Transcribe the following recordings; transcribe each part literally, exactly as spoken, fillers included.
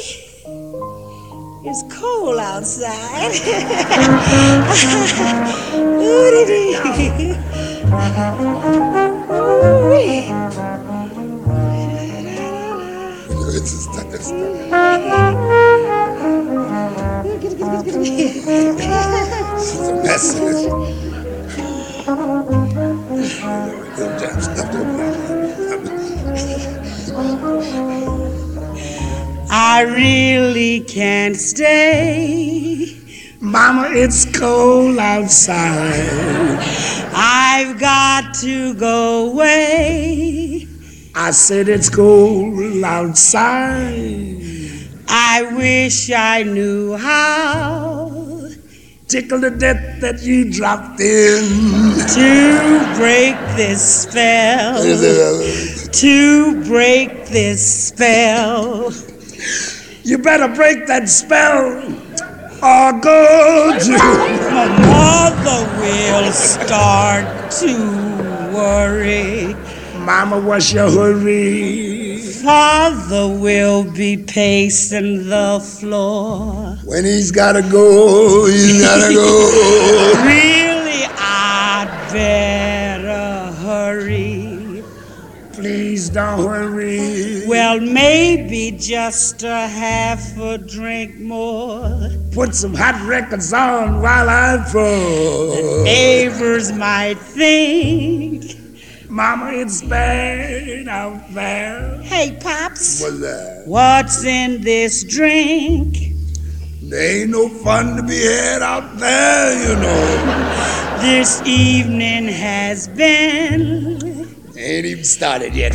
It's cold outside. Ooh-dee-dee. Ooh-wee. It's stuck, it's stuck. It's a mess. I really can't stay. Mama, it's cold outside. I've got to go away. I said it's cold outside. I wish I knew how Tickle to death that you dropped in to break this spell. To break this spell. You better break that spell or go to. My mother will start to worry. Mama, what's your hurry? Father will be pacing the floor. When he's gotta go, he's gotta go. Really, I'd better hurry. Please don't hurry. Well, maybe just a half a drink more. Put some hot records on while I'm full. Neighbors might think. Mama, it's bad out there. Hey, Pops. What's that? What's in this drink? There ain't no fun to be had out there, you know. This evening has been Ain't even started yet.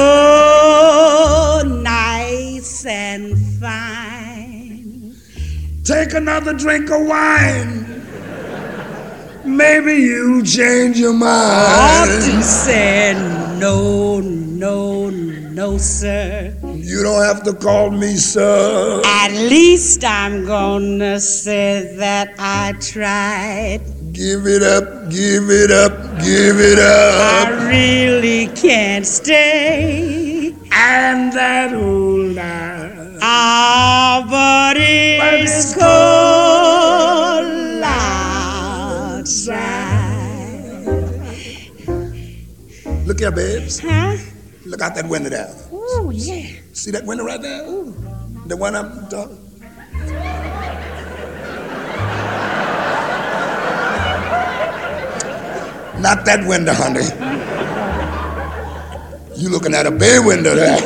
so nice and fine. Take another drink of wine. Maybe you'll change your Ought mind. to say no, no, no, sir. You don't have to call me sir. At least I'm gonna say that I tried. Give it up, give it up, give it I up. really can't stay. And that old line. Ah, but it's it's cold outside. Look here, babes. Huh? Look out that window there. Oh, yeah. See that window right there? The one I'm talking. Not that window, honey. You looking at a bay window there.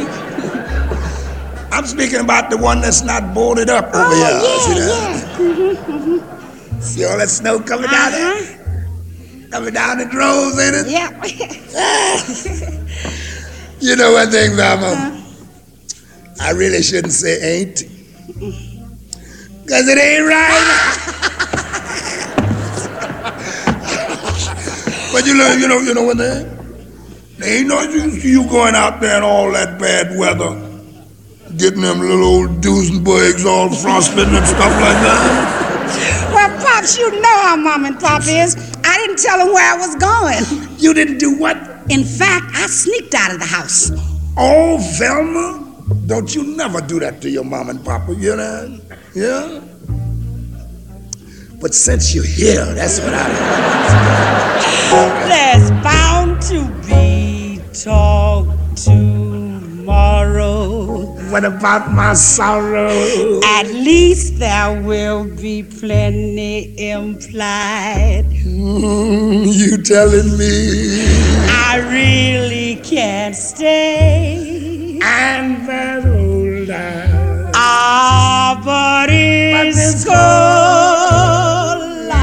I'm speaking about the one that's not boarded up over Oh, here. yeah, See that? yeah. See all that snow coming down there? Uh-huh. Coming down the droves, ain't it? Yeah. You know one thing, Mama? I really shouldn't say ain't. Because it ain't right. But you know, you know, you know what they? There ain't no use you going out there in all that bad weather, getting them little old Duesenbergs all frostbitten and stuff like that. Well, Pops, you know how Mom and Pop is. I didn't tell them where I was going. You didn't do what? In fact, I sneaked out of the house. Oh, Velma, don't you never do that to your mom and papa, you know? Yeah? But since you're here, that's what I. There's bound to be talk tomorrow. What about my sorrow? At least there will be plenty implied. Mm, you telling me? I really can't stay. And that old eye. Ah, but it's it's cold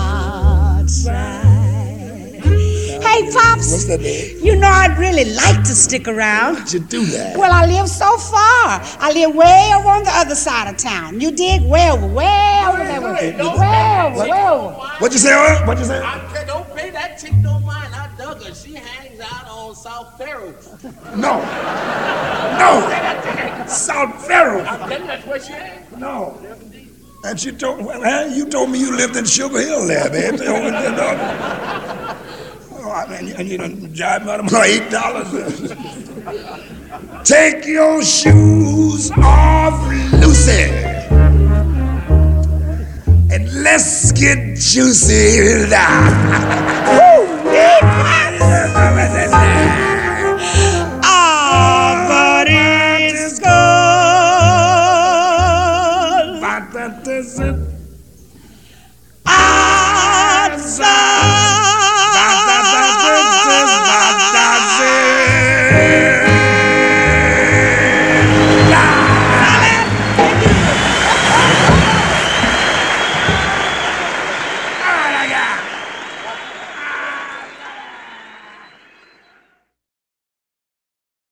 outside. Hey, Pops. What's that, babe? You know I'd really like to stick around. How'd you do that? Well, I live so far. I live way over on the other side of town. You dig? Way over, way over there. Way over, way over. What'd you say, what? What'd you say? I said, don't pay that chick no mind. I dug her. She hangs out on South Faro. No. No. South Faro. I'm telling you, that's where she hangs. No. And she told, well, huh? You told me you lived in Sugar Hill there, babe. Over there, dog. Oh, I mean, and you done jive out of my eight dollars. Take your shoes off, Lucy, and let's get juicy now. Woo!